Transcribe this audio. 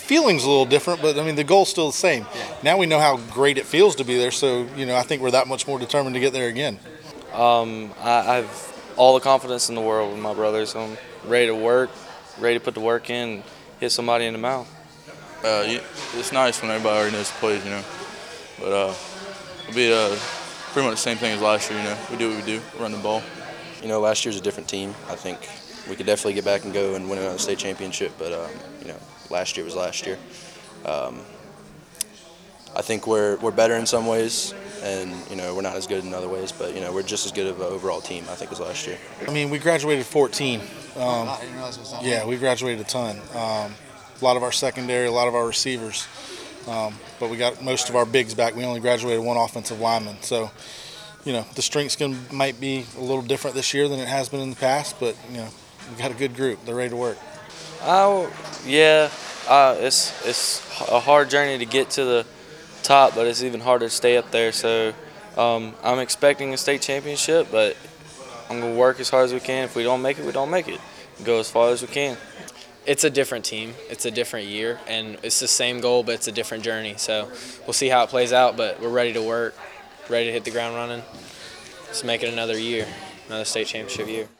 feeling's a little different, but I mean the goal's still the same. Now we know how great it feels to be there, so I think we're that much more determined to get there again. I have all the confidence in the world with my brothers. I'm ready to work, ready to put the work in, and hit somebody in the mouth. It's nice when everybody already knows the plays, but it'll be pretty much the same thing as last year. We do what we do, run the ball. Last year's a different team. I think we could definitely get back and go and win another state championship, but last year was last year. I think we're better in some ways, and we're not as good in other ways, but we're just as good of an overall team, I think, as last year. I mean, we graduated 14. Yeah, we graduated a ton. A lot of our secondary, a lot of our receivers, but we got most of our bigs back. We only graduated one offensive lineman, so the strengths might be a little different this year than it has been in the past, but we've got a good group. They're ready to work. It's a hard journey to get to the top, but it's even harder to stay up there. So I'm expecting a state championship, but I'm going to work as hard as we can. If we don't make it, we don't make it. Go as far as we can. It's a different team. It's a different year, and it's the same goal, but it's a different journey. So we'll see how it plays out, but we're ready to work, ready to hit the ground running. Let's make it another year, another state championship year.